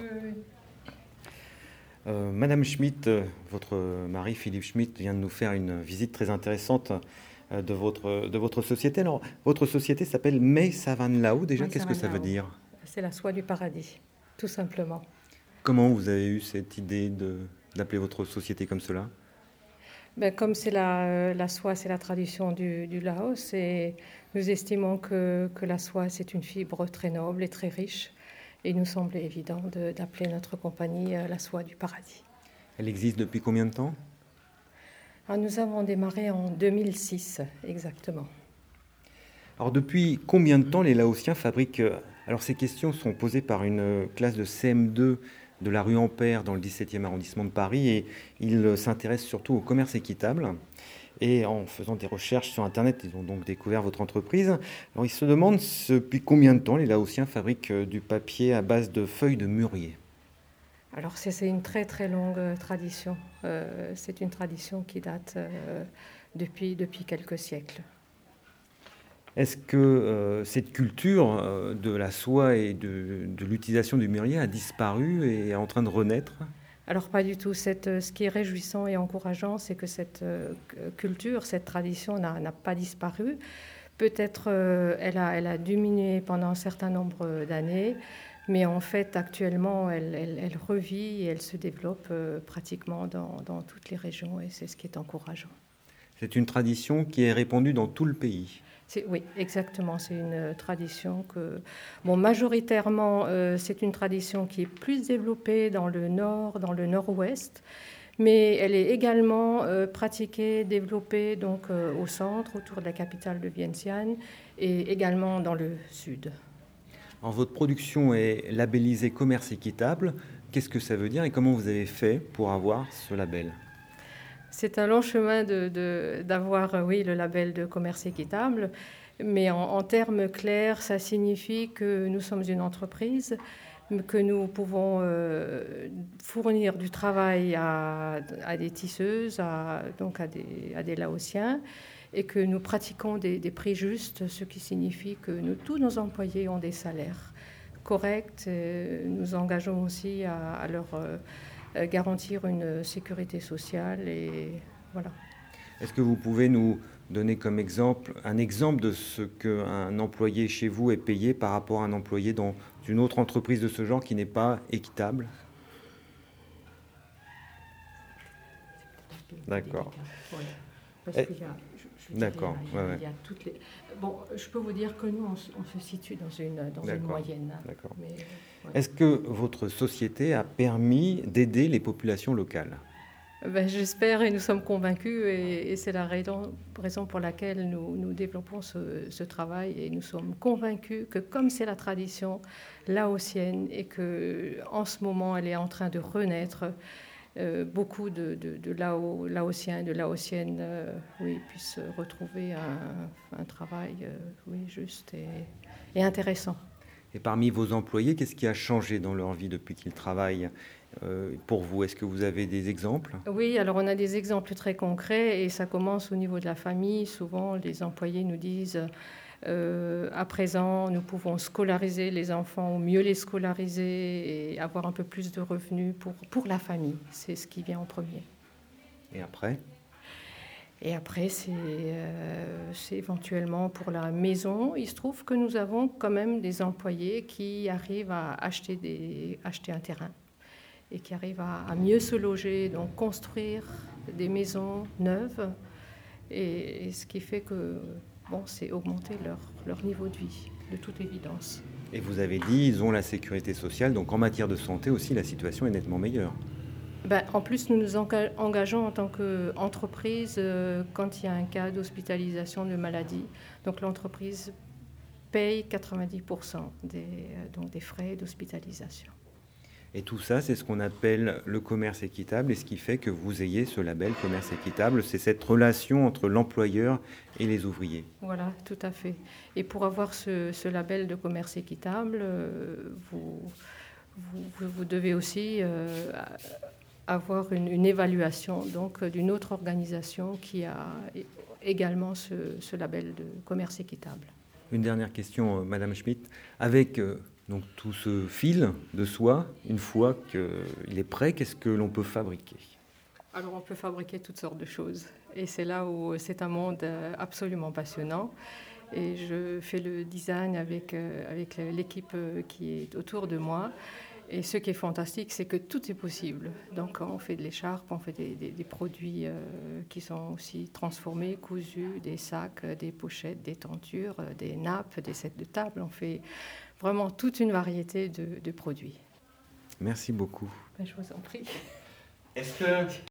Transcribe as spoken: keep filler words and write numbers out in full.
oui. Euh, Madame Schmitt, euh, votre mari Philippe Schmitt vient de nous faire une visite très intéressante euh, de votre, de votre société. Alors, votre société s'appelle May Savan Lao. Déjà, Mais ça qu'est-ce va que ça veut là-haut. dire? C'est la soie du paradis, tout simplement. Comment vous avez eu cette idée de, d'appeler votre société comme cela? Ben, comme c'est la, euh, la soie, c'est la tradition du, du Laos, et nous estimons que, que la soie, c'est une fibre très noble et très riche. Et il nous semblait évident de- d'appeler notre compagnie euh, la soie du paradis. Elle existe depuis combien de temps? Alors, nous avons démarré en deux mille six, exactement. Alors, depuis combien de temps les Laotiens fabriquent... euh, Alors, ces questions sont posées par une euh, classe de C M deux de la rue Ampère dans le dix-septième arrondissement de Paris, et ils euh, s'intéressent surtout au commerce équitable. Et en faisant des recherches sur Internet, ils ont donc découvert votre entreprise. Alors, ils se demandent depuis combien de temps les Laotiens fabriquent euh, du papier à base de feuilles de mûrier. Alors c'est c'est une très très longue euh, tradition. Euh, c'est une tradition qui date euh, depuis, depuis quelques siècles. Est-ce que euh, cette culture euh, de la soie et de, de l'utilisation du mûrier a disparu et est en train de renaître? Alors pas du tout. Cette, euh, ce qui est réjouissant et encourageant, c'est que cette euh, culture, cette tradition n'a n'a pas disparu. Peut-être euh, elle a, elle a diminué pendant un certain nombre d'années, mais en fait actuellement elle, elle- elle revit et elle se développe euh, pratiquement dans, dans toutes les régions, et c'est ce qui est encourageant. C'est une tradition qui est répandue dans tout le pays. C'est- oui, exactement. C'est une tradition que, bon, majoritairement, euh, c'est une tradition qui est plus développée dans le nord, dans le nord-ouest, mais elle est également euh, pratiquée, développée donc euh, au centre, autour de la capitale de Vientiane, et également dans le sud. Alors, votre production est labellisée commerce équitable. Qu'est-ce que ça veut dire et comment vous avez fait pour avoir ce label? C'est un long chemin de- de- d'avoir, euh, oui, le label de commerce équitable, mais en, en termes clairs, ça signifie que nous sommes une entreprise, que nous pouvons euh, fournir du travail à, à des tisseuses, à, donc à des, à des Laotiens, et que nous pratiquons des, des prix justes, ce qui signifie que nous, tous nos employés ont des salaires corrects. Et nous engageons aussi à, à leur euh, euh, garantir une sécurité sociale, et voilà. Est-ce que vous pouvez nous donner comme exemple un exemple de ce qu'un employé chez vous est payé par rapport à un employé dans une autre entreprise de ce genre qui n'est pas équitable? D'accord. Voilà. Parce Eh, qu'il y a, je, je dirais, D'accord, il y a- ouais, ouais. il y a toutes les. Bon, je peux vous dire que nous, on, se- on se situe dans une, dans une D'accord, moyenne. d'accord. Mais, ouais. Est-ce que votre société a permis d'aider les populations locales? Ben, j'espère, et nous sommes convaincus, et, et c'est la raison, raison pour laquelle nous, nous développons ce, ce travail, et nous sommes convaincus que comme c'est la tradition laotienne et que en ce moment elle est en train de renaître, euh, beaucoup de, de, de Lao, Laotiens et de Laotiennes euh, oui, puissent retrouver un, un travail euh, oui, juste et, et intéressant. Et parmi vos employés, qu'est-ce qui a changé dans leur vie depuis qu'ils travaillent euh, pour vous? Est-ce que vous avez des exemples? Oui, alors on a des exemples très concrets, et ça commence au niveau de la famille. Souvent, les employés nous disent euh, à présent, nous pouvons scolariser les enfants, ou mieux les scolariser, et avoir un peu plus de revenus pour, pour la famille. C'est ce qui vient en premier. Et après? Et après, c'est euh, c'est éventuellement pour la maison. Il se trouve que nous avons quand même des employés qui arrivent à acheter, des, acheter un terrain, et qui arrivent à, à mieux se loger, donc construire des maisons neuves, et, et ce qui fait que bon, c'est augmenter leur, leur niveau de vie, de toute évidence. Et vous avez dit, ils ont la sécurité sociale, donc en matière de santé aussi, la situation est nettement meilleure. Ben, en plus, nous nous enga- engageons en tant qu'entreprise euh, quand il y a un cas d'hospitalisation de maladie. Donc l'entreprise paye quatre-vingt-dix pour cent des, euh, donc des frais d'hospitalisation. Et tout ça, c'est ce qu'on appelle le commerce équitable, et ce qui fait que vous ayez ce label commerce équitable, c'est cette relation entre l'employeur et les ouvriers. Voilà, tout à fait. Et pour avoir ce, ce label de commerce équitable, euh, vous, vous, vous- vous devez aussi euh, avoir une, une évaluation donc d'une autre organisation qui a également ce, ce label de commerce équitable. Une dernière question, euh, Madame Schmitt. Avec euh, Donc tout ce fil de soie, une fois qu'il est prêt, qu'est-ce que l'on peut fabriquer? Alors on peut fabriquer toutes sortes de choses et c'est là où c'est un monde absolument passionnant et je fais le design avec, avec l'équipe qui est autour de moi et ce qui est fantastique c'est que tout est possible. Donc on fait de l'écharpe, on fait des, des, des produits qui sont aussi transformés, cousus, des sacs, des pochettes, des tentures, des nappes, des sets de table, on fait vraiment toute une variété de, de produits. Merci beaucoup. Ben, je vous en prie. Est-ce que